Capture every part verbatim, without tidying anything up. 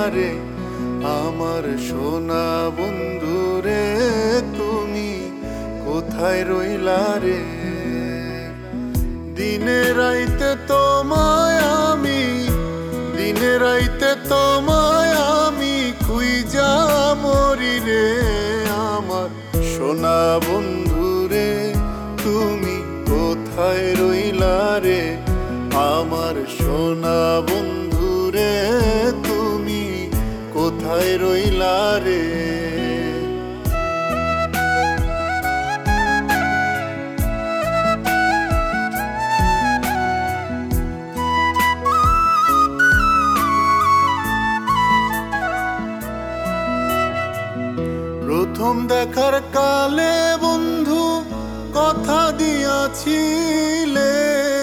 রে আমার সোনা বন্ধু রে, তুমি কোথায় রইলা রে? দিনে রাইতে তোমায় আমি, দিনে রাইতে তোমায় আমি খুঁজা মরি রে, আমার সোনা বন্ধু রে, তুমি কোথায় রইলা রে? আমার সোনা বন্ধু রে, তুমি কোথায় রইলা রে? প্রথম দেখার কালে বন্ধু কথা দিয়াছিলে,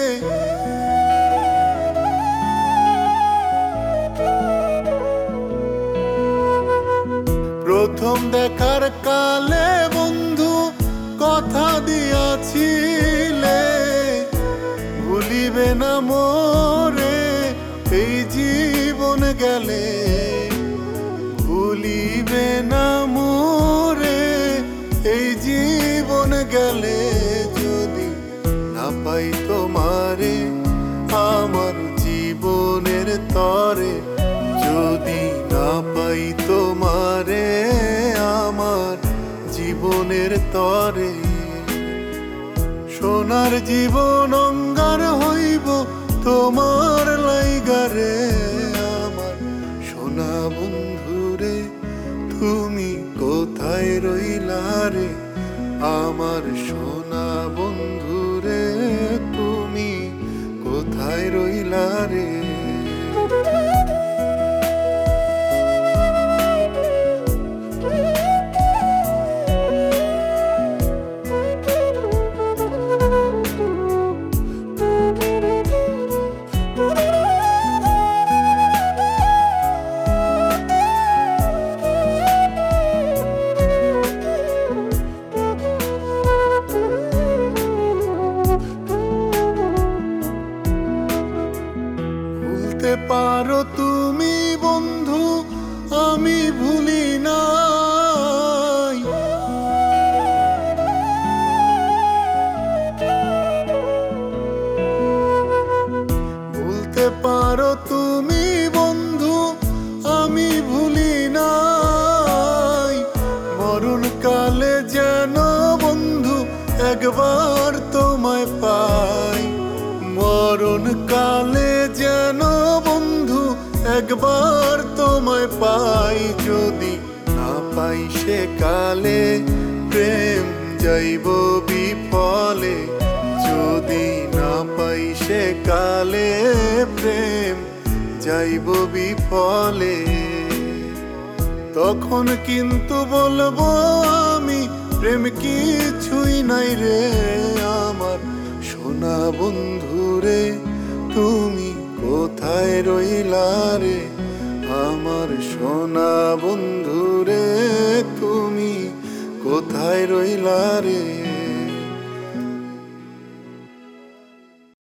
প্রথম দেখার কালে বন্ধু কথা দিয়াছিলে, ভুলিবে না মোরে এই জীবন গেলে, ভুলিবে না মোরে এই জীবন গেলে, যদি না পাই তোমারে আমার জীবনের তরে, যদি না পাই তোমারে আমার জীবনের তরে, সোনার জীবন অঙ্গার হইব তোমার লাইগারে, আমার সোনা বন্ধু রে, তুমি কোথায় রইলা রে? আমার সোনা বন্ধু রে, তুমি কোথায় রইলা রে? ভুলতে পারো তুমি বন্ধু, আমি ভুলি নাই, ভুলতে পারো তুমি বন্ধু, আমি ভুলি নাই, মরণ কালে যেন বন্ধু একবার তোমায় পাই, মরণ কালে যেন বন্ধু একবার তোমায় পাই, যদি না পাই সে কালে প্রেম যাইব বিফলে, যদি না পাই সে কালে প্রেম যাইব বিফলে, তখন কিন্তু বলবো আমি প্রেম কিছুই নাই রে, আমার সোনা বন্ধু রে, তুমি কোথায় রইলা রে? আমার সোনা বন্ধু রে, তুমি কোথায় রইলা রে?